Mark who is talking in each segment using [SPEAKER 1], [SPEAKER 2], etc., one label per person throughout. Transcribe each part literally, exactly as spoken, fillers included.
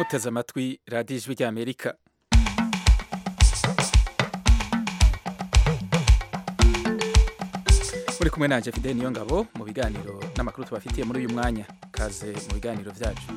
[SPEAKER 1] muteze amatwi radiyo ijwi ry'Amerika. Muri kumwe nanje Fidel Niyongabo mu biganiro n'amakuru tubafitiye muri uyu mwanya. Kaze mu biganiro vyacu.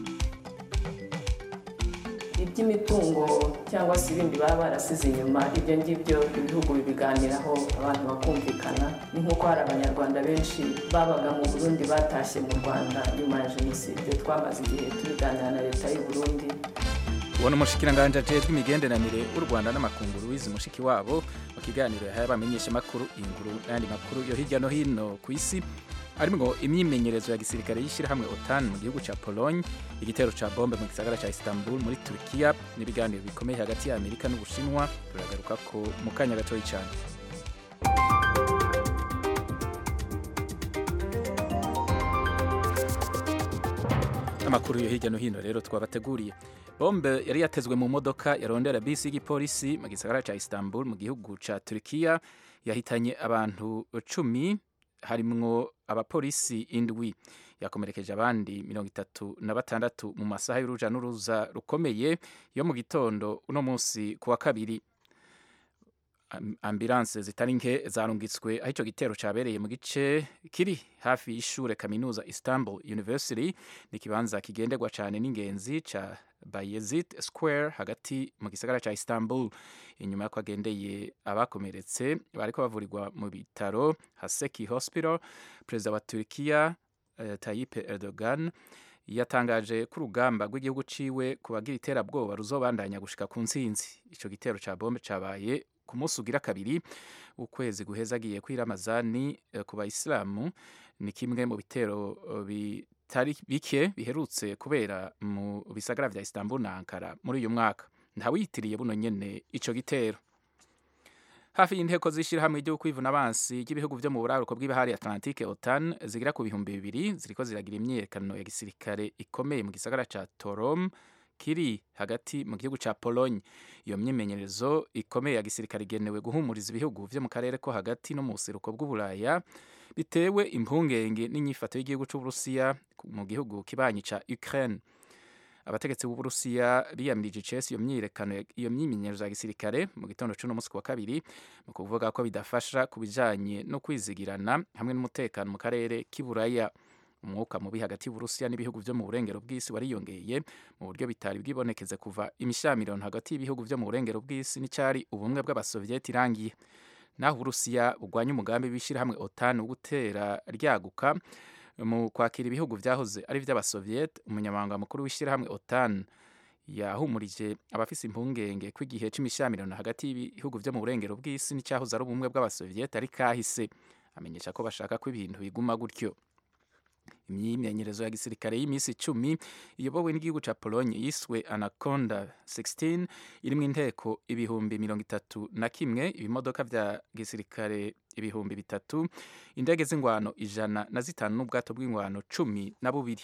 [SPEAKER 2] Iby'imitungo cyangwa se ibindi baba barasize inyuma, ibyo ngibyo ibihugu bibiganiraho abantu bakumvikana. Ni nk'uko hari abanyarwanda benshi babaga mu Burundi batashye mu Rwanda nyuma ya jenoside, twamaze igihe tubiganira na leta y'u Burundi.
[SPEAKER 1] Ubona umushikiranganje ajejwe imigenderanire w'u Rwanda n'amakunguru wizi mushiki wabo mu kiganiro yahaye abamenyesha makuru inkuru n'andi makuru yo hirya no hino ku isi, harimwo imyimenyerezo ya gisirikare y'ishirahamwe OTAN mu gihugu ca Pologne, igitero ca bombe mu gisagara ca Istanbul muri Turkiya, n'ibiganiro bikomeye hagati ya Amerika n'Ubushinwa. Turagaruka ko mu kanya gatoyi cyane. Amakuru yo hirya no hino rero twabateguriye. Bombe yari yatezwe mu modoka yarondera bisi y'igipolisi mu gisagara ca Istanbul mu gihugu ca Turkiya, yahitanye abantu cumi, harimwo abapolisi indwi. Yakomerekeje abandi mirongo itatu na batandatu mu masaha y'uruja n'uruza rukomeye yo mu gitondo uno munsi kuwa kabiri. Ambulance zitari nke zarungitswe aho ico gitero cabereye mu gice kiri hafi y'ishure kaminuza Istanbul University, ni kibanza kigenderwa cane n'ingenzi ca Bayezid Square hagati mu gisagara ca Istanbul. Inyuma yako agendeye abakomeretse bariko bavurirwa mu bitaro Haseki Hospital, perezida wa Turkiya uh, Tayyip Erdogan yatangaje ko urugamba rw'igihugu ciwe kubagira iterabwoba ruzobandanya gushika ku ntsinzi. Ico gitero ca bombe cabaye ku munsi ugira kabiri ukwezi guheza agiye kwira Ramazani uh, ku bayisilamu. Ni kimwe mu bitero uh, bitari bike biherutse kubera mu bisagara vya Istanbul na Ankara muri uyu mwaka. Ntawitiriye buno nyene ico gitero. Hafi y'inteko z'ishirahamwe ryo kwivuna abansi ry'ibihugu vyo mu buraruko bw'ibahari Atlantique OTAN zigira ku bihumbi bibiri ziriko ziragira imyiyerekano ya gisirikare ikomeye mu gisagara ca Torom kiri hagati mu gihugu ca Pologne. Iyo myimenyerezo ikomeye ya gisirikare igenewe guhumuriza ibihugu vyo mu karere ko hagati no mu buseruko bw'Uburaya bitewe impungenge n'inyifato y'igihugu c'Uburusiya mu gihugu kibanyi ca Ukraine. Abategetsi b'Uburusiya biyamirije icese iyo myiyerekano iyo myimenyerezo ya gisirikare mu gitondo c'uno munsi kuwa kabiri, mu kuvuga ko bidafasha kubijanye no kwizigirana hamwe n'umutekano mu karere k'Iburaya. Umwuka mubi hagati y'Uburusiya n'ibihugu vyo mu burengero bw'isi wariyongeye mu buryo bitari bwibonekeze kuva imishamirano hagati y'ibihugu vyo mu burengero bw'isi n'icari ubumwe bw'abasovieti irangiye. Naho Uburusiya bugwanya umugambi w'ishirahamwe OTAN wo gutera ryaguka mu kwakira ibihugu vyahoze ari vy'abasoviet, umunyamabanga mukuru w'ishirahamwe OTAN yahumurije abafise impungenge ko igihe c'imishamirano hagati y'ibihugu vyo mu burengero bw'isi n'icyahoze ari ubumwe bw'abasoviet ari kahise. Amenyesha ko bashaka ko ibintu biguma gutyo. Imyimenyerezo ya gisirikare y'imisi icumi iyobowe n'igihugu ca Pologne yiswe Anaconda sixteen irimwo inteko ibihumbi mirongo itatu na kimwe, ibimodoka vya gisirikare ibihumbi bitatu, indege z'ingwano ijana na zitanu n'ubwato bw'ingwano cumi na bubiri.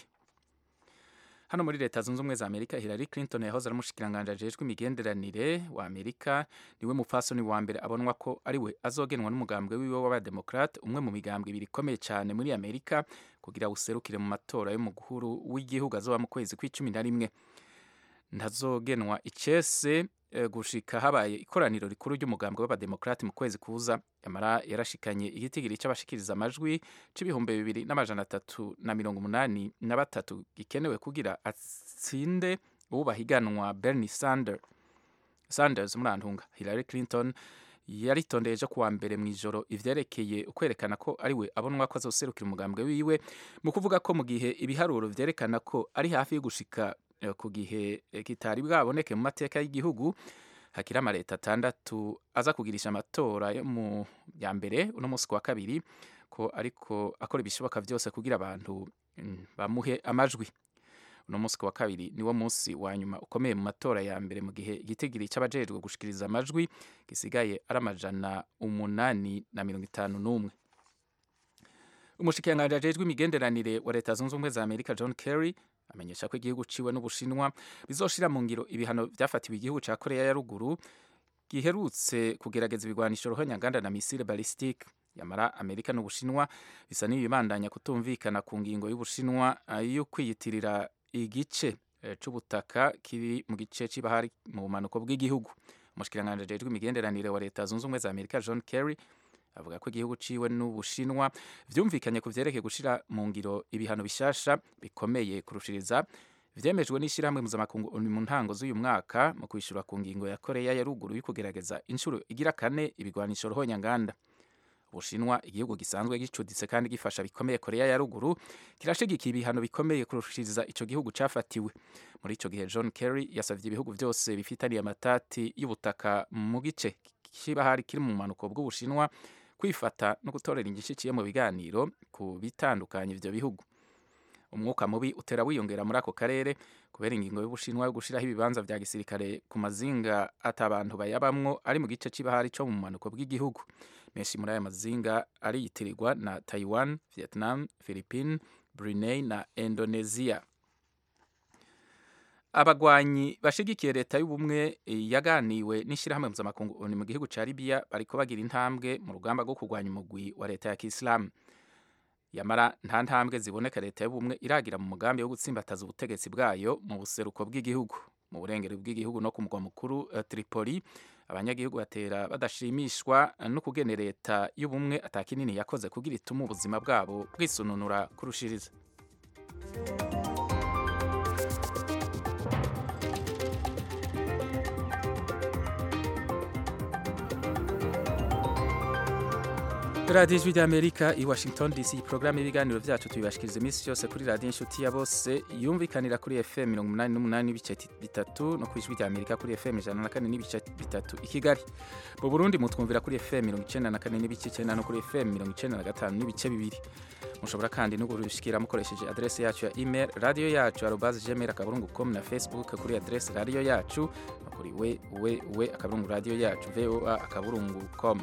[SPEAKER 1] Hano muri Leta Zunze Ubumwe za Amerika, Hillary Clinton yahoze ari umushikiranganje ajejwe imigenderanire wa Amerika, niwe mupfasoni wa mbere abonwa ko ari we azogenwa n'umugambwe wiwe w'abademokrate, umwe mu migambwe ibiri ikomeye cyane muri Amerika, kugira userukire mu matora yo mu guhuru w'igihugu azoba mu kwezi kw'icumi na rimwe. Ntazogenwa icese e, gushika habaye ikoraniro rikuru ry'umugambwe w'abademokrate mu kwezi kuza. Yamara yarashikanye igitigiri c'abashikiriza amajwi c'ibihumbi bibiri n'amajana atatu na mirongo umunani na batatu gikenewe kugira atsinde uwo bahiganwa Bernie Sanders. Sanders murantunga. Hillary Clinton yaritondeye ejo kuwa mbere mw'ijoro ivyerekeye ukwerekana ko ari we abonwa ko azoserukira umugambwe wiwe, mu kuvuga ko mu gihe ibiharuro vyerekana ko ari hafi yo gushika ku gihe kitari bwaboneke mu mateka y'igihugu, hakiri amaleta atandatu aza kugirisha amatora yo mu ya mbere uno munsi kuwa kabiri, ko ariko akora ibishoboka vyose kugira abantu bamuhe amajwi. Uno munsi kuwa kabiri niwo munsi wa nyuma ukomeye mu matora ya mbere, mu gihe igitigiri c'abajejwe gushikiriza amajwi gisigaye ari amajana umunani na mirongo itanu n'umwe. Umushikiranganje ajejwe imigenderanire wa Leta Zunze Ubumwe za Amerika John Kerry amenyesha ko igihugu ciwe n'Ubushinwa bizoshira mu ngiro ibihano vyafatiwe igihugu ca Korea ya ruguru giherutse kugerageza ibigwanisho ruhonyanganda na misile ballistique. Yamara Amerika n'Ubushinwa bisa n'ibibandanya kutumvikana ku ngingo y'Ubushinwa yo kwiyitirira igice eh, c'ubutaka kiri mu gice c'ibahari mu bumanuko bw'igihugu. Umushikiranganje ajejwe imigenderanire wa Leta Zunze Ubumwe za Amerika John Kerry avuga ko igihugu ciwe n'Ubushinwa vyumvikanye ku vyerekeye gushira mu ngiro ibihano bishasha bikomeye kurushiriza vyemejwe n'ishirahamwe mpuzamakungu mu ntango z'uyu mwaka mu kwishura ku ngingo ya Korea ya ruguru y'ukugerageza inshuro igira kane ibigwanisho ruhonyanganda. Ubushinwa, igihugu gisanzwe gicuditse kandi gifasha bikomeye Korea ya ruguru, kirashigikiye ibihano bikomeye kurushiriza ico gihugu cafatiwe. Muri ico gihe John Kerry yasavye ibihugu vyose bifitaniye amatati y'ubutaka mu gice c'ibahari kiri mu manuko bw'Ubushinwa kwifata no gutorera igice ciye mu biganiro ku bitandukanye ivyo bihugu. Umwuka mubi utera wiyongera muri ako karere kubera ingingo y'Ubushinwa yo gushiraho ibibanza vya gisirikare ku mazinga atabantu bayabamwo ari mu gice c'ibahari co mu manuko bw'igihugu. Menshi muri aya mazinga ariyitirirwa na Taiwan, Vietnam, Philippines, Brunei na Indonesia. Abagwanyi bashigikiye leta y'ubumwe yaganiwe n'ishirahamwe mpuzamakungu mu gihugu ca Libya bariko bagira intambwe mu rugamba rwo kurwanya umugwi wa leta ya Kiislamu. Yamara nta ntambwe ziboneka leta y'ubumwe iragira mu mugambi wo gutsimbataza ubutegetsi bwayo mu buseruko bw'igihugu. Mu burengero bw'igihugu no ku mugwa mukuru uh, Tripoli, abanyagihugu batera badashimishwa no kugene leta y'ubumwe atakinini yakoze kugira ituma ubuzima bwabo bwisununura kurushiriza. Radio Ijwi ry'Amerika i Washington D C. Programme y'ibiganiro vyacu tubibashikiriza iminsi yose kuri radio inshuti ya bose yumvikanira kuri F M mirongo umunani n'umunani n'ibice bitatu no ku Ijwi ry'Amerika kuri F M ijana na kane n'ibice bitatu i Kigali. Mu Burundi mutwumvira kuri F M mirongo icenda na kane n'ibice icenda no kuri F M mirongo icenda na gatanu n'ibice bibiri. Mushobora kandi no kurushikira mukoresheje adresse yacu ya email radio yacu arobase gmail akaburungu com na Facebook kuri adresse radio yacu no kuri we we we akaburungu radio yacu voa akaburungu com.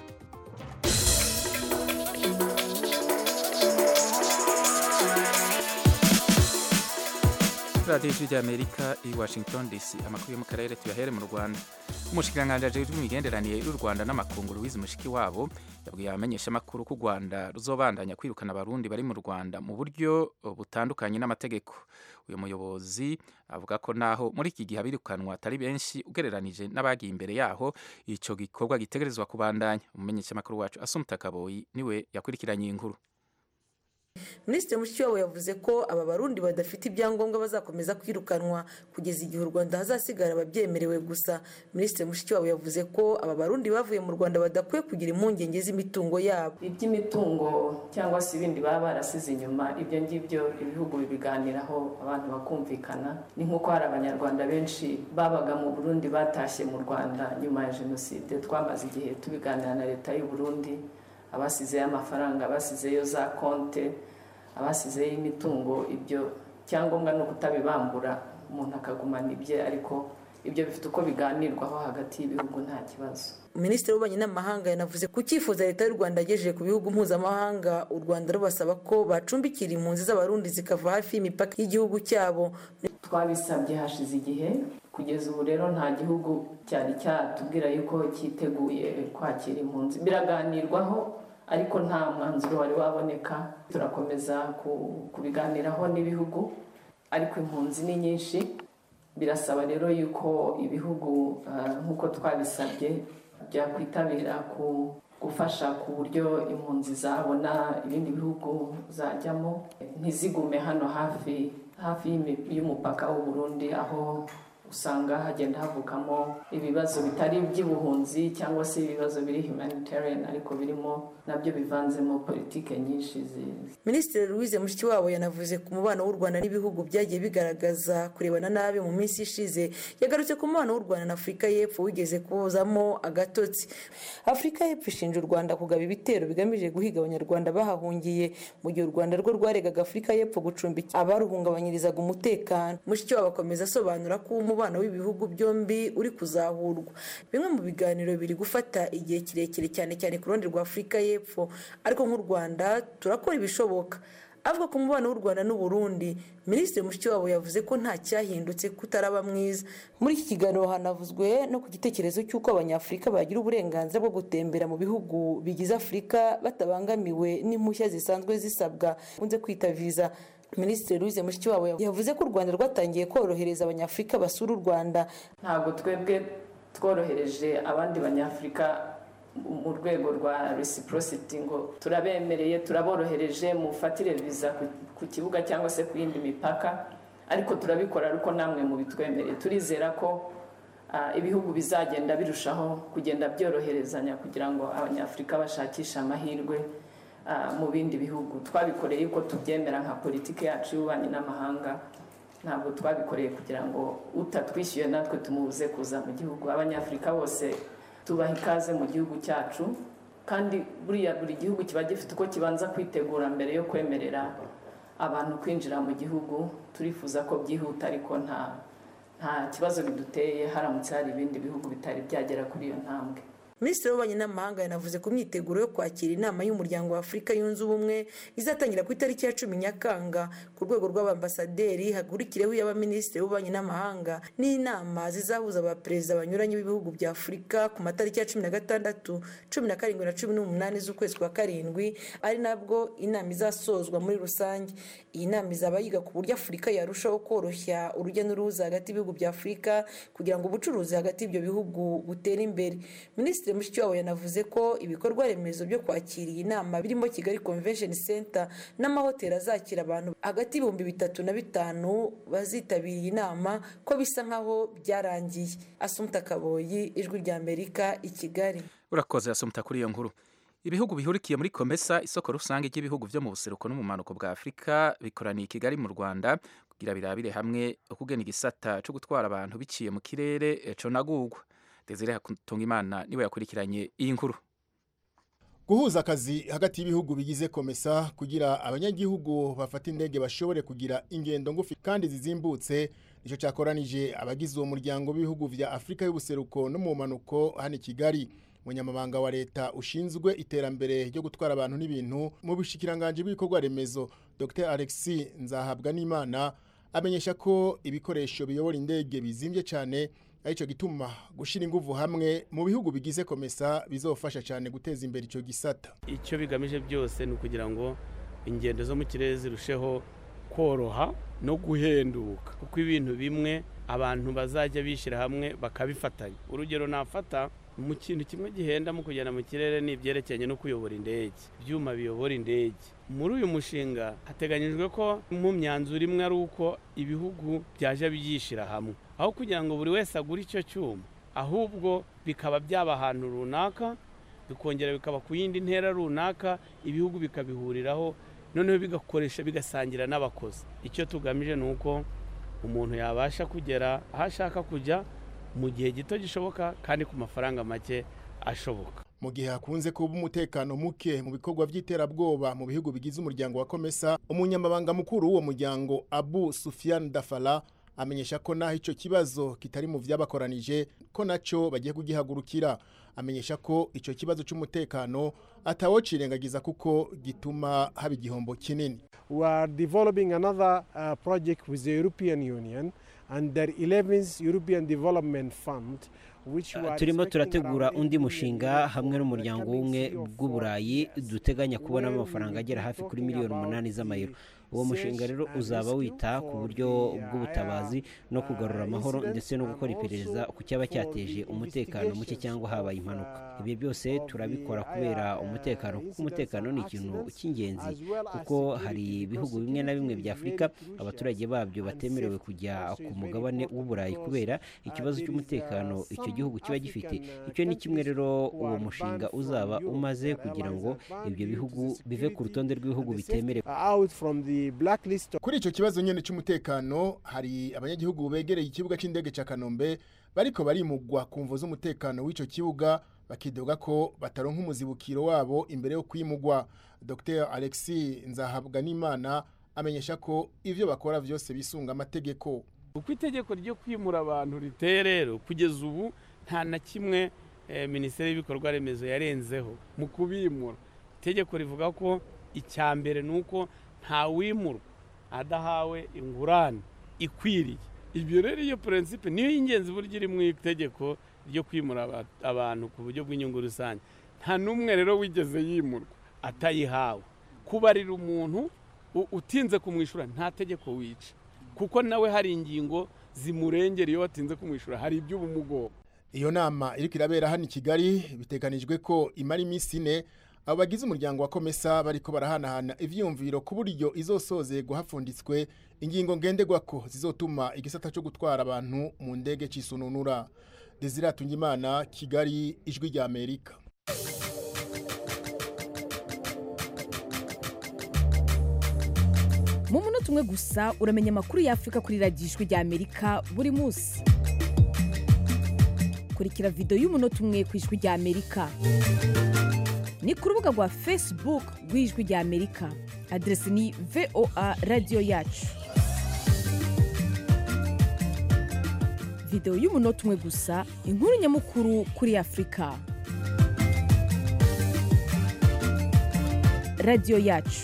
[SPEAKER 1] Radio Ijwi ry'Amerika i Washington D C. Amakuru yo mu karere tuyahere mu Rwanda. Umushikiranganje ajejwe imigenderanire y'u Rwanda n'amakungu Louise Mushikiwabo yabwiye abamenyesha amakuru ku Rwanda ruzobandanya kwirukana abarundi bari mu Rwanda mu buryo butandukanye n'amategeko. Uyu muyobozi avuga ko naho muri iki gihe abirukanwa atari benshi ugereranije n'abagiye imbere yaho, ico gikorwa gitegerezwa kubandanya. Umumenyesha amakuru wacu Assumpta Kaboyi niwe yakurikiranye inkuru.
[SPEAKER 3] Minisitiri Mushikiwabo yavuze ko aba barundi badafite ibyangombwa bazakomeza kwirukanwa kugeza igihe u Rwanda hazasigara ababyemerewe gusa. Minisitiri Mushikiwabo yavuze ko aba barundi bavuye mu Rwanda badakwiye kugira impungenge z'imitungo yabo.
[SPEAKER 2] Iby'imitungo cyangwa se ibindi baba barasize inyuma, ibyo ngibyo ibihugu bibiganiraho abantu bakumvikana. Ni nk'uko hari abanyarwanda benshi babaga mu Burundi batashye mu Rwanda nyuma ya Jenoside, twamaze igihe tubiganira na leta y'u Burundi, abasizeyo amafaranga, abasizeyo za konte, abasizeyo imitungo. Ibyo cyangombwa no kutabibambura umuntu akagumana ibye, ariko ibyo bifite uko biganirwaho hagati y'ibihugu nta kibazo.
[SPEAKER 3] Minisitiri w'ububanyi n'amahanga yanavuze ku cyifuzo leta y'u Rwanda yagejeje ku bihugu mpuzamahanga u Rwanda rubasaba ko bacumbikira impunzi z'abarundi zikava hafi y'imipaka y'igihugu cyabo.
[SPEAKER 2] Twabisabye hashize igihe, kugeza ubu rero nta gihugu cyari cyatubwira yuko cyiteguye kwakira impunzi. Biraganirwaho ariko nta mwanzuro wari waboneka. Turakomeza kubiganiraho n'ibihugu, ariko impunzi ni nyinshi. Birasaba rero yuko ibihugu nk'uko twabisabye byakwitabira ku gufasha ku buryo impunzi zabona ibindi bihugu zajyamo, ntizigume hano hafi hafi y'umupaka w'u Burundi, aho usanga hagenda havukamo ibibazo bitari iby'ubuhunzi cyangwa se ibibazo biri humanitarian, ariko birimo nabyo bivanzemo politike nyinshi.
[SPEAKER 3] Minisitiri Louise Mushikiwabo yanavuze ku mubano w'u Rwanda n'ibihugu byagiye bigaragaza kurebana nabi mu minsi ishize. Yagarutse ku mubano w'u Rwanda na Afurika y'Epfo wigeze kuzamo agatotsi. Afurika y'Epfo ishinja u Rwanda kugaba ibitero bigamije guhiga abanyarwanda bahahungiye, mu gihe u Rwanda rwo rwaregaga Afurika y'Epfo gucumbikira abaruhungabanyirizaga umutekano. Mushikiwabo akomeza asobanura ko umubano w'ibihugu byombi uri kuzahurwa. Bimwe mu biganiro biri gufata igihe kirekire cyane cyane ku ruhande rwa Afurika y'Epfo, ariko nk'u Rwanda turakora ibishoboka. Avuga ku mubano w'u Rwanda n'u Burundi, Minisitiri Mushikiwabo yavuze ko nta cyahindutse kutaraba mwiza. Muri iki kiganiro hanavuzwe no ku gitekerezo cy'uko abanyafurika bagira uburenganzira bwo gutembera mu bihugu bigize Afurika batabangamiwe n'impushya zisanzwe zisabwa kunze kwita visa. Minisitiri Louise Mushikiwabo yavuze ko u Rwanda rwatangiye korohereza abanyafurika basura u Rwanda.
[SPEAKER 2] Ntabwo twebwe tworohereje abandi banyafurika mu rwego rwa reciprocity ngo turabemereye turaborohereje mufatire visa ku kibuga cyangwa se ku yindi mipaka, ariko turabikora ariko namwe mu bitwemereye. Turizera ko uh, ibihugu bizagenda birushaho kugenda byoroherezanya kugira ngo abanyafurika bashakisha amahirwe uh, mu bindi bihugu. Twabikoreye uko tubyemera nka politiki yacu y'ububanyi n'amahanga, ntabwo twabikoreye kugira ngo utatwishyuye natwe tumubuze kuza mu gihugu. Abanyafurika bose tubaha ikaze mu gihugu cyacu, kandi buriya buri gihugu kiba gifite uko kibanza kwitegura mbere yo kwemerera abantu kwinjira mu gihugu. Turifuza ko byihuta, ariko nta nta kibazo biduteye haramutse hari ibindi bihugu bitari byagera kuri iyo ntambwe.
[SPEAKER 3] Minisitiri w'Ububanyi n'Amahanga yanavuze ku myiteguro yo kwakira inama y'umuryango wa Afurika yunze ubumwe izatangira ku itariki ya cumi Nyakanga. Ku rwego rw'abambasaderi hagurikireho y'abaminisitiri w'Ububanyi n'Amahanga n'inama zizahuza abaperezida banyuranye b'ibihugu bya Afurika ku matariki ya cumi na gatandatu, cumi na karindwi na cumi n'umunani z'ukwezi kwa karindwi, ari nabwo inama izasozwa muri rusange. Iyi nama izaba yiga ku buryo Afurika yarushaho koroshya urujya n'uruza hagati y'ibihugu bya Afurika kugira ngo ubucuruzi hagati y'ibyo bihugu butere imbere. Minisitiri Mushikiwabo yanavuze ko ibikorwa remezo byo kwakira iyi nama birimo Kigali Convention Center n'amahoteli azakira abantu hagati y'ibihumbi bitatu na bitanu bazitabiriye inama ko bisa nkaho byarangiye. Assumpta Kaboyi, Ijwi rya Amerika, i Kigali.
[SPEAKER 1] Urakoze Assumpta kuri iyo nkuru. Ibihugu bihurikiye muri Komesa, isoko rusange ry'ibihugu byo mu buseruko no mu manuko bwa Afurika, bikoraniye i Kigali mu Rwanda kugira birabire hamwe ukugena igisata cyo gutwara abantu biciye mu kirere eco nagugwa. Desire Hatungimana niwe yakurikiranye iyi nkuru.
[SPEAKER 4] Guhuza akazi hagati y'ibihugu bigize Komesa kugira abanyagihugu bafata indege bashobore kugira ingendo ngufi kandi zizimbutse, nico cyakoranije abagize uwo muryango w'ibihugu vya Afurika y'ubuseruko no mu manuko hano i Kigali. Munyamabanga wa leta ushinzwe iterambere ryo gutwara abantu n'ibintu mu bishikiranganje b'ibikorwa remezo Docteur Alexis Nzahabwanimana amenyesha ko ibikoresho biyobora indege bizimbye cyane, arico gituma gushira inguvu hamwe mu bihugu bigize Komesa bizofasha cyane guteza imbere ico gisata.
[SPEAKER 5] Icyo bigamije byose ni ukugira ngo ingendo zo mu kirere zirusheho koroha no guhenduka, kuko ibintu bimwe abantu bazajya bishira hamwe bakabifatanya. Urugero nafata mu kintu kimwe gihenda mu kugenda mu kirere ni byerekeranye no kuyobora indege, byuma biyobora indege. Muri uyu mushinga hateganyijwe ko mu myanzuro imwe ari uko ibihugu byaje byishira hamwe, aho kugira ngo buri wese agure icyo cyuma, ahubwo bikaba byaba ahantu runaka bikongera bikaba ku yindi ntera runaka, ibihugu bikabihuriraho, noneho bigakoresha bigasangira n'abakozi. Icyo tugamije ni uko umuntu yabasha kugera aho ashaka kujya mu gihe gito gishoboka kandi ku mafaranga make ashoboka.
[SPEAKER 4] Mu gihe hakunze kuba umutekano muke mu bikorwa by'iterabwoba mu bihugu bigize umuryango wa Komesa, umunyamabanga mukuru w'uwo muryango Abu Sufyan Dafala amenyesha ko naho ico kibazo kitari mu vyabakoranije ko naco bagiye kugihagurukira. Amenyesha ko ico kibazo cy'umutekano atawocirengagiza kuko gituma haba igihombo kinini.
[SPEAKER 6] We are developing another uh, project with the European Union and the eleventh European Development Fund.
[SPEAKER 7] Turimo turategura undi mushinga hamwe n'umuryango umwe bw'Uburayi duteganya kubona amafaranga agera hafi kuri miliyoni umunani z'amayero. Uwo mushinga rero uzaba wita ku buryo bw'ubutabazi no kugarura amahoro ndetse no gukora iperereza ku cyaba cyateje umutekano muke cyangwa habaye impanuka. Ibi byose turabikora kubera umutekano, kuko umutekano ni ikintu cy'ingenzi, kuko hari ibihugu bimwe na bimwe bya Afurika abaturage babyo batemerewe kujya ku mugabane w'Uburayi kubera ikibazo cy'umutekano icyo gihugu kiba gifite. Icyo ni kimwe rero uwo mushinga uzaba umaze kugira ngo ibyo bihugu bive ku rutonde rw'ibihugu bitemerewe.
[SPEAKER 4] Kuri icyo kibazo nyene cy'umutekano, hari abanyagihugu begereye ikibuga c'indege ca Kanombe bariko barimugwa ku mvo z'umutekano w'ico kibuga, bakidoga ko bataronka umuzibukiro wabo imbere yo kwimugwa. Docteur Alexis Nzahabwanimana amenyesha ko ivyo bakora vyose bisunga amategeko.
[SPEAKER 5] Uko itegeko ryo kwimura abantu riteye rero kugeza ubu nta na kimwe eh, Minisiteri y'ibikorwa remezo yarenzeho mu kubimura. Itegeko rivuga ko icyambere nuko nta wimurwa adahawe ingurane ikwiriye. Ibyo rero iyo principe niyo y'ingenzi buryo iri mu itegeko ryo kwimura abantu ku buryo bw'inyungu rusange. Nta numwe rero wigeze yimurwa atayihawe. Kubarira umuntu utinze kumwishura nta tegeko wica kuko nawe hari ingingo zimurengera iyo watinze kumwishura hari ibyo ubumugoba.
[SPEAKER 4] Iyo nama iriko irabera hano i Kigali bitekanijwe ko imara iminsi ine abo bagize umuryango wa Komesa bariko barahanahana ivyumviro ku buryo izosoze guhafunditswe ingingo ngenderwako zizotuma igisata cyo gutwara abantu mu ndege cisununura. Desire Tungimana, Kigali, Ijwi rya Amerika.
[SPEAKER 8] Mu munota umwe gusa uramenya amakuru y'Afrika kuri radiyo Ijwi rya Amerika buri munsi. Kurikira video y'umunota umwe ku Ijwi rya Amerika. Ni ku rubuga rwa Facebook rw'Ijwi rya Amerika. Adresi ni V O A Radio Yacu. Video y'umunota umwe gusa, inkuru nyamukuru kuri Afrika. Radio Yacu.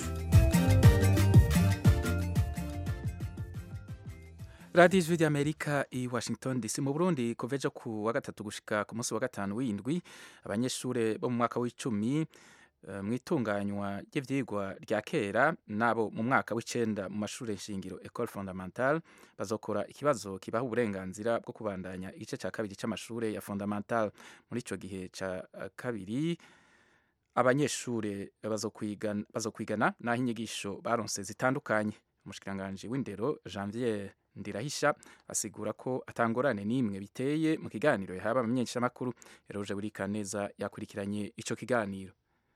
[SPEAKER 1] Radio Ijwi rya Amerika i Washington D C. Mu Burundi kuveja ku wa gatatu gushika ku munsi wa gatanu w'indwi abanyeshure bo mu mwaka w'icumi uh, mwitunganywa ry'ivyigwa rya kera nabo mu mwaka w'icenda mu mashure shingiro École Fondamentale bazokora ikibazo kibaha uburenganzira bwo kubandanya igice ca kabiri c'amashure ya Fondamentale. Muri ico gihe ca uh, kabiri abanyeshure bazokwigana bazokwigana naho inyigisho baronse zitandukanye. Umushikiranganje w'indero Janvier Ndirahisha asigura ko atangorane nimwe biteye mu kiganiro yahaba amenyesha makuru Eroje Burikaneza yakurikiranye ico kiganiro.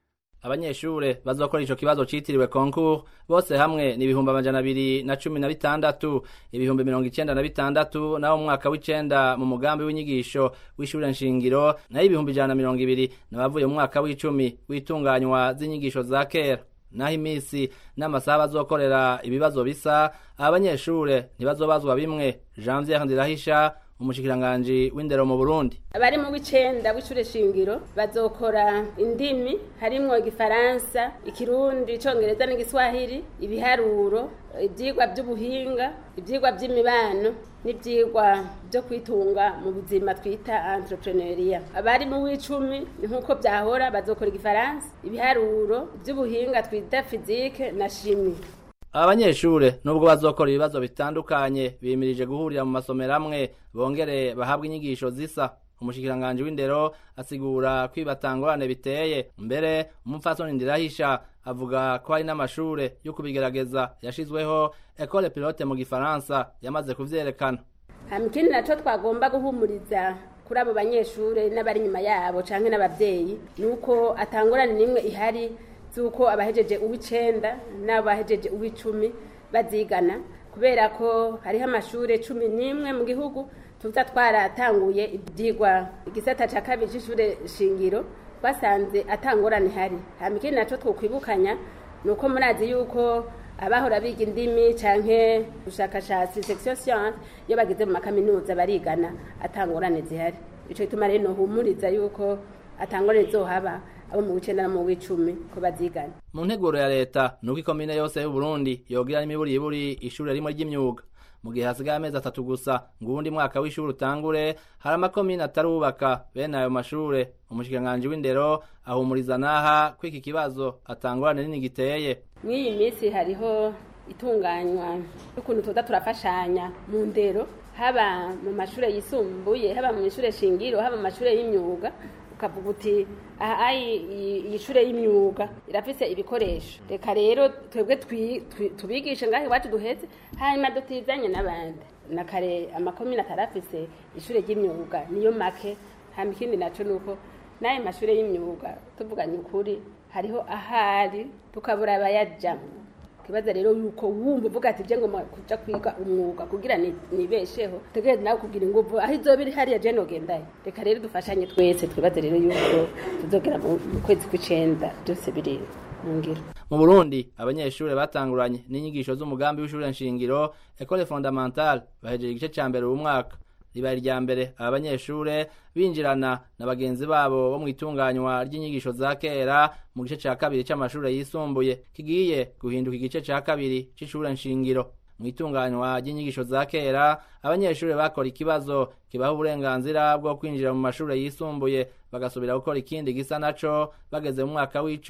[SPEAKER 9] Abanyeshure bazokora ico kibazo citiriwe concours bose hamwe ni ibihumbi amajana abiri na cumi na bitandatu, ibihumbi mirongo icenda na bitandatu naho mu mwaka w'icenda mu mugambi w'inyigisho w'ishure nshingiro naho ibihumbi ijana na mirongo ibiri nabavuye mu mwaka w'icumi witunganywa z'inyigisho za kera. Naho imisi n'amasaha bazokorera ibibazo bisa abanyeshure ntibazobazwa bimwe. Janvier Ndirahisha umushikiranganje w'indero mu Burundi.
[SPEAKER 10] Abari mu w'icenda w'ishure shingiro bazokora indimi harimwo igifaransa, ikirundi, icongereza n'igiswahili, ibiharuro, ivyigwa by'ubuhinga, ivyigwa by'imibano n'ivyigwa byo kwitunga mu buzima twita entrepreneuria. Abari mu w'icumi ni nkuko byahora bazokora igifaransa, ibiharuro, by'ubuhinga twita physique na chimie.
[SPEAKER 9] Abanyeshure nubwo bazokora ibibazo bitandukanye bimirije guhurira mu masomero amwe bongere bahabwa inyigisho zisa. Umushikiranganje w'indero asigura kwibatangorane biteye. Mbere umupfasoni Ndirahisha avuga ko hari n'amashure yo kubigerageza yashizweho École Pilote mu Gifaransa yamaze kuvyerekana.
[SPEAKER 10] Hamikini naco twagomba guhumuriza kuri abo banyeshure n'abari nyuma yabo canke n'abavyeyi nuko atangorane nimwe ihari zuko abahejeje uw'icenda n'abahejeje uw'icumi bazigana kubera ko hariho amashure cumi n'imwe mu gihugu tuza twaratanguye ibyigwa igisata ca kabiri c'ishure shingiro basanze atangorane hari. Hamikini naco twokwibukanya nuko murazi yuko abahora biga indimi canke ubushakashatsi section science iyo bagize mu makaminuza barigana atangorane zihari. Ico gituma rero nohumuriza yuko atangorane zohaba abo mu w'icenda no mu w'icumi ko bazigana.
[SPEAKER 9] Mu nteguro ya leta nuko ikomine yose y'u Burundi yogira n'imiburi iburi ishure rimwe ry'imyuga. Mu gihe hasigaye amezi atatu gusa ngo uwundi mwaka w'ishure utangure hari amakomine atarubaka bene ayo mashure. Umushikiranganje w'indero ahumuriza naha ko iki kibazo atangorane nini giteye.
[SPEAKER 10] Mw'iyi minsi hariho itunganywa y'ukuntu tuza turafashanya mu ndero haba mu mashure yisumbuye haba mu ishure shingiro haba mu mashure y'imyuga ukavuga uti aha iyi shure y'imyuga irafise ibikoresho reka rero twebwe tubigishe ngahe iwacu duheze hanyuma dutizanye n'abandi na kare amakomine atarafise ishure ry'imyuga niyo make hama ikindi naco nuko n'ayo mashure y'imyuga tuvuganye ukuri hariho ahari tukabura abayajamwo kibaza rero yuko wumva uvuga ati je ngo kuja kwiga umwuga kugira nibesheho tegereza nawe kugira inguvu aho izobiri hariya je nogendayo reka rero dufashanye twese twibaza rero yuko tuzogera mu kwezi kw'icenda byose biri mu ngiro.
[SPEAKER 9] Mu Burundi abanyeshure batanguranye n'inyigisho z'umugambi w'ishure nshingiro École Fondamentale bahejeje igice ca mbere uyu mwaka. Ribaye irya mbere abanyeshure binjirana na bagenzi babo bo mwitunganywa ry'inyigisho za kera mu gice ca kabiri c'amashure yisumbuye kigiye guhinduka igice ca kabiri c'ishure nshingiro. Mwitunganywa ry'inyigisho za kera abanyeshure bakora ikibazo kibaha uburenganzira bwo kwinjira mu mashure yisumbuye bagasubira gukora ikindi gisa naco bageze mu mwaka w'icumi.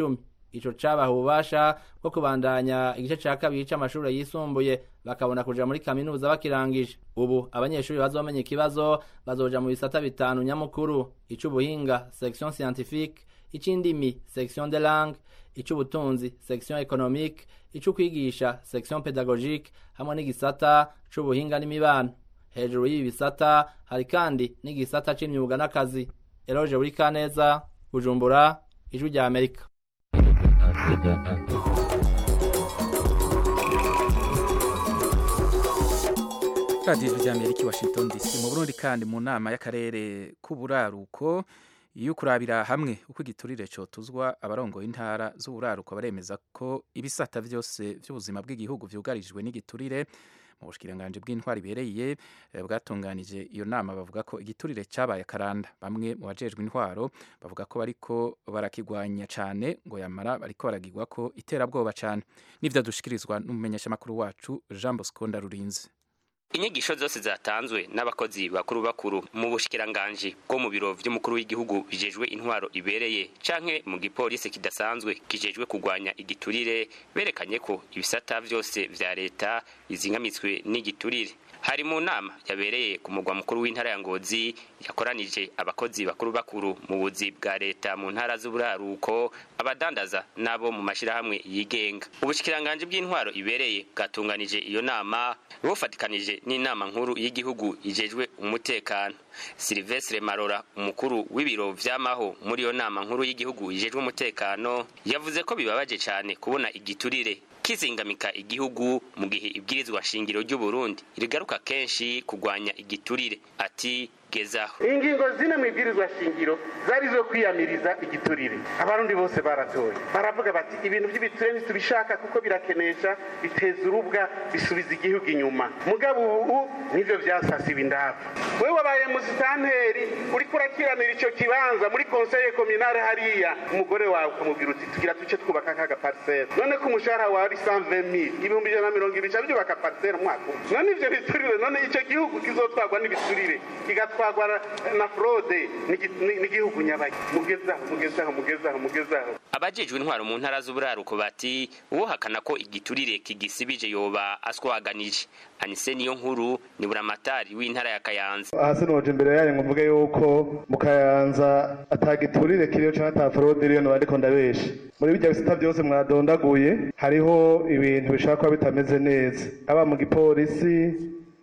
[SPEAKER 9] ico cabaha ububasha bwo kubandanya igice ca kabiri c'amashure yisumbuye bakabona kuja muri kaminuza bakirangije. Ubu abanyeshuri bazomenya ikibazo bazoja mu bisata bitanu nyamukuru: ic'ubuhinga section scientifique, ic'indimi section de langue, ic'ubutunzi section économique, ic'ukwigisha section pédagogique hamwe n'igisata c'ubuhinga n'imibano. Hejuru y'ibi bisata hari kandi n'igisata c'imyuga n'akazi. Eloge Burikaneza, Bujumbura, Ijwi rya Amerika.
[SPEAKER 1] Radio rya Amerika Washington D C. Mu Burundi kandi mu nama y'akarere k'uburaruko y'ukurabira hamwe uko igiturire cyo tuzwa abarongoye intara z'uburaruko baremeza ko ibisata vyose by'ubuzima bw'igihugu vyugarijwe n'igiturire. Mu bushikiranganje bw'intwari bereye bwatunganije iyo nama bavuga ko igiturire cyabaye karanda. Bamwe mu bajejwe intwaro bavuga ko bariko barakigwanya cyane ngo yamara bariko baragirwa ko iterabwoba cyane. Nivyo dushikirizwa n'umumenyesha makuru wacu Jean Bosco Ndarurinze.
[SPEAKER 11] Inyigisho zose zatanzwe n'abakozi bakuru bakuru mu bushikiranganje bwo mu biro vy'umukuru w'igihugu bijejwe intwaro ibereye canke mu gipolisi kidasanzwe kijejwe kugwanya igiturire berekanye ko ibisata vyose vya leta bizingamitswe n'igiturire. Hari mu nama yabereye ku mugwa mukuru w'intara ya Ngozi yakoranije abakozi bakuru bakuru mu buzi bwa leta mu ntara z'uburaruko, abadandaza nabo mu mashirahamwe yigenga. Ubushikiranganje bw'intwaro ibereye bwatunganije iyo nama bufatikanije n'inama nkuru y'igihugu ijejwe umutekano. Silvestre Marora, umukuru w'ibiro vy'amaho muri iyo nama nkuru y'igihugu ijejwe umutekano, yavuze ko bibabaje cyane kubona igiturire kizingamika igihugu mu gihe ibwirizwa shingiro ry'u Burundi rigaruka kenshi kugwanya igiturire. Ati gezaho
[SPEAKER 12] ingingo zine mu ibwirizwa shingiro zari zo kwiyamiriza igiturire. Abarundi bose baratoye baravuga bati ibintu by'ibiturire ntitubishaka kuko birakenesha, biteza urubwa, bisubiza igihugu inyuma. Mugabo ubu nivyo vyasasiba indava. Wewe wabaye musitanteri uri kurakiranira ico kibanza muri conseil communal hariya, umugore wawe ukamubwira uti tugira tuce twubaka kaga parcelle, none ko umushahara wa cent vingt mille ibihumbi ijana na mirongo ibiri byubaka parcelle mwaka. None ivyo biturire, none ico gihugu kizotwagwa n'ibiturire kigatwagwa na fraude n'igihugu nyabaye. Mugezaho mugezaho mugezaho mugezaho.
[SPEAKER 11] Abajejwe intwaro mu ntara z'uburaruko bati uwo hakana ko igiturire kigisibije yoba aswaganije. Anise niyo nkuru ni buramatari w'intara ya Kayanza.
[SPEAKER 13] Hasi noje imbere yaye ngovuge yuko mu Kayanza atagiturire kiriyo cyangwa ata fraude iriyo nabandiko ndabeshe. Muri bijya bisita byose mwadondaguye hariho ibintu bishaka bitameze neza. Aba mu gipolisi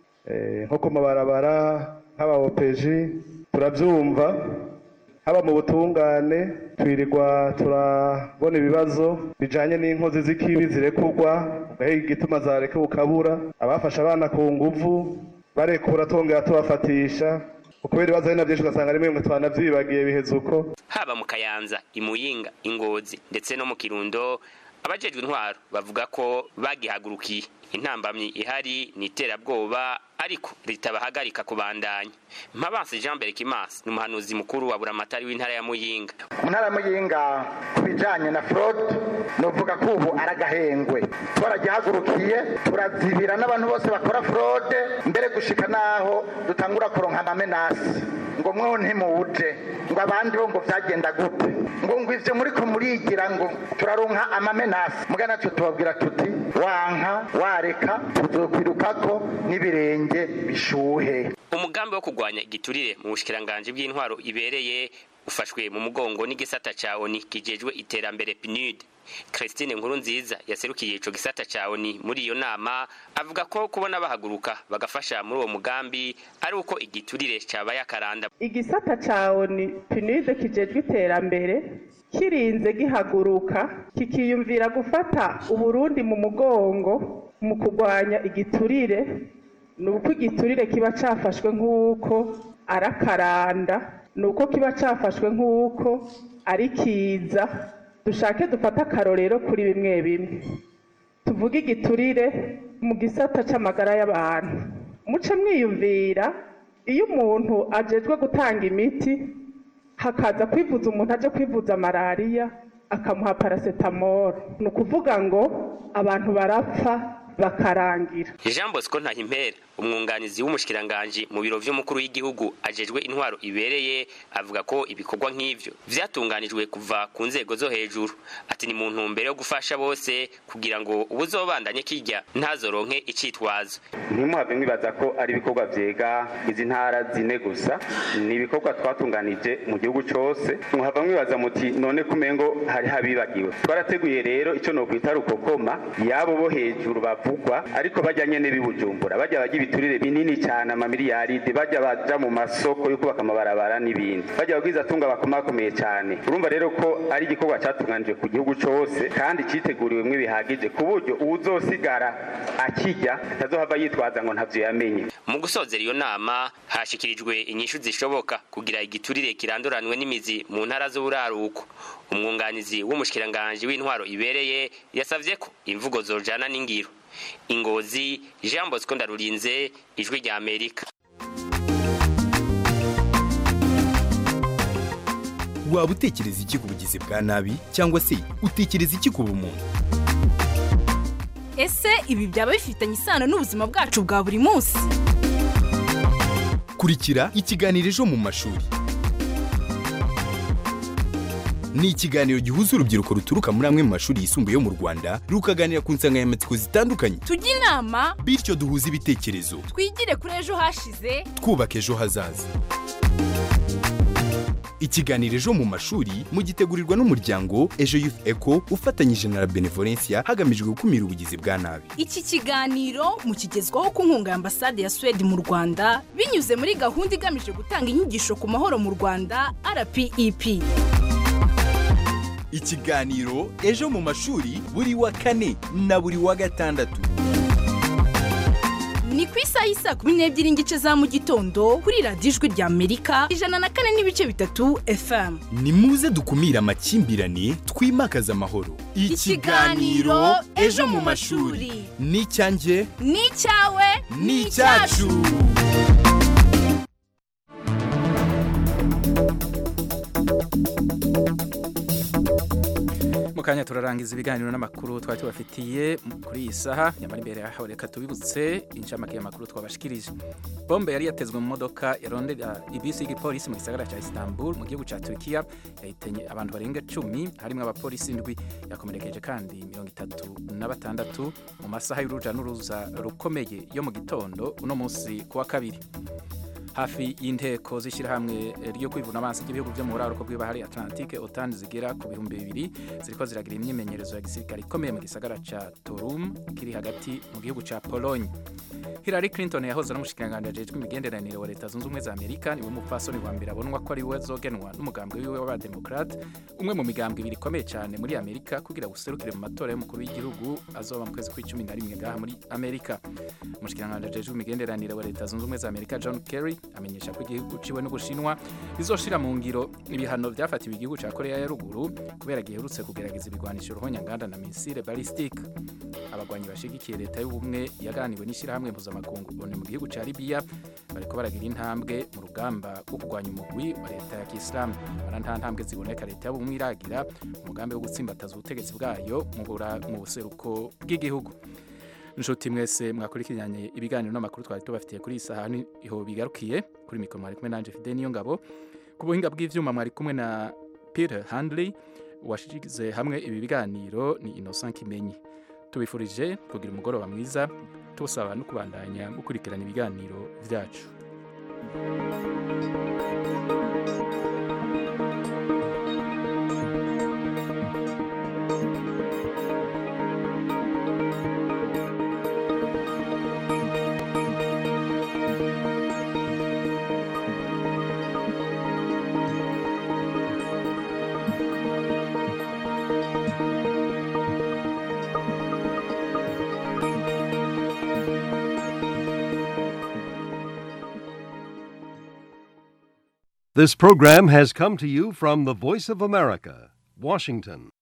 [SPEAKER 13] eh nko ku mabarabara haba opeji turabyumva, haba mu butungane twirirwa turabona ibibazo bijanye n'inkozi z'ikibi zirekurwa gahe igituma zareke ukabura, abafasha abana ku nguvu barekura tongera tubafatisha ukubera ibibazo ari byinshi ugasanga rimwe mwe twanavyibagiye biheze uko.
[SPEAKER 11] Haba mu Kayanza, Imuyinga, Ingozi ndetse no mu Kirundo abajejwe intwaro bavuga ko bagihagurukiye. Intambamyi ihari ni iterabwoba ariko ritabahagarika kubandanya. Mpabanse Jean Berkimas ni umuhanuzi mukuru wa buramatari w'intara ya Muyinga.
[SPEAKER 14] Mu ntara ya Muyinga kubijanye na fraude novuga ko ubu aragahengwe, twaragihagurukiye turazibira n'abantu bose bakora fraude, mbere gushika naho dutangura kuronka amamenasi ngo mweho ntimuje, ngo abandi bo ngo vyagenda gute, ngo ngo ivyo muri ko murigira ngo turaronka amamenasi. Mugana cyo tubabwira tuti wanka wareka tuzokwirukako n'ibirenge bishuhe.
[SPEAKER 11] Umugambi wo kugwanya igiturire mu bushikiranganje bw'intwaro ibereye ufashwe mu mugongo n'igisata ca O N U kijejwe iterambere P N U D. Christine Nkurunziza yaserukiye ico gisata ca O N U muri iyo nama avuga ko kubona bahaguruka bagafasha muri uwo mugambi ari uko igiturire cabaye akaranda.
[SPEAKER 15] Igisata ca O N U P N U D kijejwe iterambere kirinze gihaguruka kikiyumvira gufata Uburundi mu mugongo mu kugwanya igiturire, nuko igiturire kiba cafashwe nk'uko arakaranda, nuko kiba cafashwe nk'uko ari kiza. Dushake dufata akarorero kuri bimwe bimwe. Tuvuga igiturire mu gisata c'amagara y'abantu. Muce mwiyumvira iyo umuntu ajejwe gutanga imiti hakaza kwivuza umuntu aje kwivuza malaria akamuha paracetamol, nukuvuga ngo abantu barapfa bakarangira.
[SPEAKER 11] Jean Bosco Ntahimpera umwunganizi w'umushikiranganje mu biro vy'umukuru w'igihugu ajejwe intwaro ibereye avuga ko ibikorwa nk'ivyo vyatunganijwe kuva ku nzego zo hejuru ati ni mu ntumbero yo gufasha bose kugira ngo ubuzobandanye kirya ntazoronke icitwazo.
[SPEAKER 12] Ntimuhave mwibaza ko ari ibikorwa vyega izi ntara zine gusa, ni ibikorwa twatunganije mu gihugu cose. Muhava mwibaza muti none kumengo hari habibagiwe. Twarateguye rero ico no kwita rukokoma yabo bo hejuru bavugwa ariko bajyanye n'ebibujumbura bajya bagira ibiturire binini cyane amamiliyaride bajya baja mu masoko yo kubaka amabarabara n'ibindi bajya bagwiza tunga bakomakomeye cyane. Urumva rero ko ari igikorwa cyatunganije ku gihugu cose kandi citeguriwemwe bihagije ku buryo uzosigara akijya tazohava yitwaza ngo ntavyo yamenye.
[SPEAKER 11] Mu gusozera iyo nama hashikirijwe inyishu zishoboka kugira igiturire kiranduranwe n'imizi mu ntara z'uburaruko. Umwunganizi w'umushikiranganje w'intwaro ibereye yasavye ko imvugo zojana n'ingiro. Ingozi, Jean Bosco Ndarurinze, Ijwi rya Amerika.
[SPEAKER 16] Waba utekereza iki ku bugizi bwa nabi cyangwa se utekereza iki ku bumuntu?
[SPEAKER 8] Ese ibi byaba bifitanye isano n'ubuzima bwacu bwa buri munsi?
[SPEAKER 16] Kurikira ikiganiro Ejo mu mashuri. Ni ikiganiro gihuza urubyiruko ruturuka muri amwe mu mashuri yisumbuye yo mu Rwanda rukaganira ku nsanganyamatsiko zitandukanye.
[SPEAKER 8] Tujye inama
[SPEAKER 16] bityo duhuze ibitekerezo.
[SPEAKER 8] Twigire kuri ejo hashize
[SPEAKER 16] twubaka ejo hazaza. Ikiganiro Ejo mu mashuri mugitegurirwa n'umuryango Ejo Youth Echo ufatanyije na Benevolencia hagamijwe gukumira ubugizi bwa nabi.
[SPEAKER 8] Iki kiganiro mukigezwaho ku nkunga ya Ambasade ya Sweden mu Rwanda binyuze muri gahunda igamije gutanga inyigisho ku mahoro mu Rwanda R P E P.
[SPEAKER 16] Ikiganiro Ejo mu mashuri buri wa kane na buri wa gatandatu.
[SPEAKER 8] Ni ku isaha y'isa kumi n'ebyiri n'igice za mu gitondo kuri radiyo Ijwi rya Amerika ijana na kane n'ibice bitatu F M.
[SPEAKER 16] Ni muze dukumira amakimbirane twimakaza amahoro.
[SPEAKER 8] Ikiganiro Ejo mu mashuri
[SPEAKER 16] ni icyanjye
[SPEAKER 8] ni icyawe
[SPEAKER 16] ni icyacu.
[SPEAKER 1] Mukanya turarangiza ibiganiro n'amakuru twari tubafitiye kuri iyi saha nyamara imbere yaho reka tubibutse incamake y'amakuru twabashikirije. Bombe yari yatezwe mu modoka yarondera ibisi y'igipolisi mu gisagara cya Istanbul mu gihugu cya Turkiya yahitanye abantu barenga cumi harimo abapolisi indwi yakomerekeje kandi mirongo itatu na batandatu mu masaha y'uruja n'uruza rukomeye yo mu gitondo uno munsi kuwa kabiri. Hafi y'inteko z'ishyirahamwe ryo kwivuna amazi y'ibihugu byo mu buraruko bw'ibahari Atlantique OTAN zigera ku bihumbi bibiri ziriko ziragira imyimenyerezo ya gisirikare ikomeye mu gisagara ca Torum kiri hagati mu gihugu ca Pologne. Hillary Clinton yahoze n'umushikiranganje ajejwe imigenderanire wa Leta Zunze Ubumwe za Amerika niwe mupfasoni wa mbere abonwa ko ari we zogenwa n'umugambwe wiwe w'abademokrate umwe mu migambwe ibiri ikomeye cyane muri Amerika kugira guserukire mu matora y'umukuru w'igihugu azoba mu kwezi kw'icumi na rimwe ngaha muri Amerika. Umushikiranganje ajejwe imigenderanire wa Leta Zunze Ubumwe za Amerika John Kerry amenyesha ko igihugu ciwe n'Ubushinwa bizoshira mu ngiro ibihano byafatiwe igihugu ca Korea ya ruguru kubera giherutse kugerageza ibigwanisho ruhonyanganda na missile ballistique. Abagwanyi bashigikiye Leta y'ubumwe yaganiwe n'ishirahamwe mpuzamakungu mu gihugu ca Libya bariko baragira intambwe mu rugamba rwo kurwanya umugwi wa Leta ya Kiislamu. Nta ntambwe ziboneka Leta y'ubumwe iragira umugambi wo gutsimbataza ubutegetsi bwayo mu buseruko bw'igihugu. Nshuti mwese mwakurikiranye ibiganiro n'amakuru twari tubafitiye kuri isahani iho bigarukiye kuri mikoro mwari kumwe nanje Fidel Niyongabo ku buhinga bw'ivyuma mwari kumwe na Peter Handley washigize hamwe ibi biganiro ni Innocent Kimenyi. Tubifurije kugira umugoroba mwiza tubasaba no kubandanya gukurikirana ibiganiro vyacu.
[SPEAKER 17] This program has come to you from the Voice of America, Washington.